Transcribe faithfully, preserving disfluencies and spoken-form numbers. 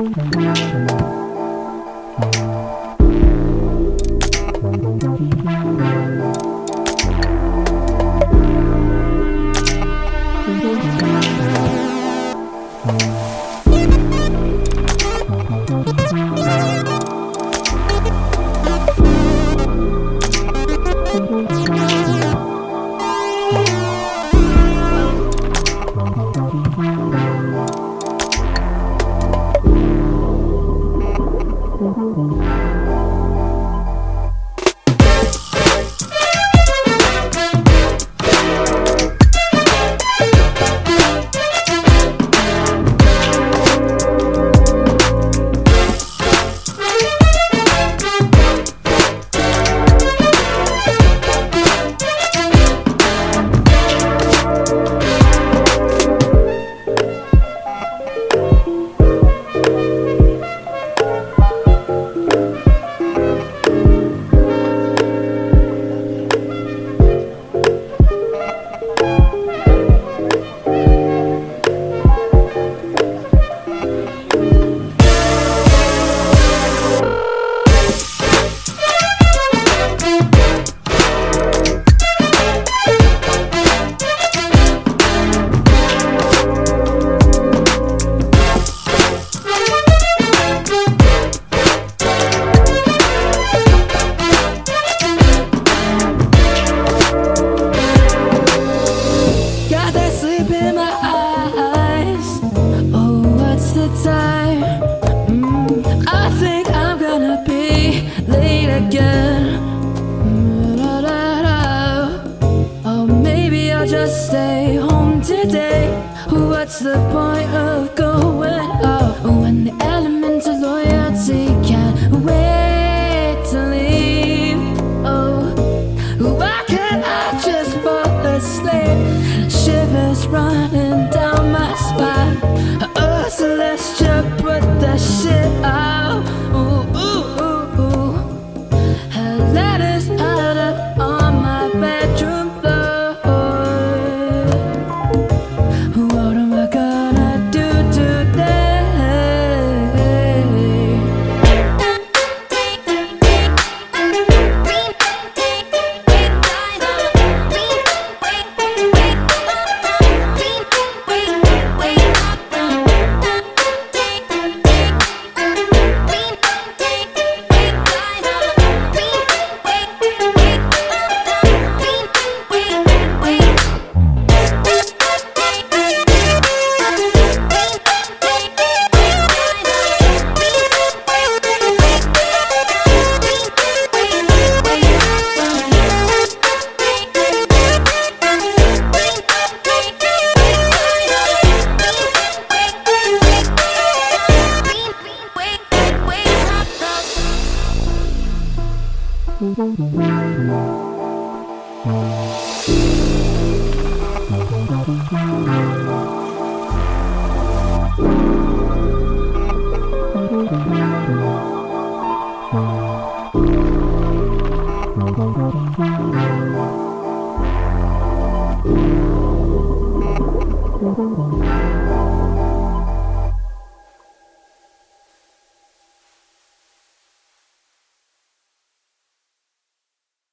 Just stay home today. What's the point of going out when the element of loyalty can't wait to leave? Oh, why can't I just fall asleep? Shivers running down my spine. Oh, Celestia, put that shit out. Ooh, ooh, ooh, ooh. Her letters out up on my bedroom floor. Thank you.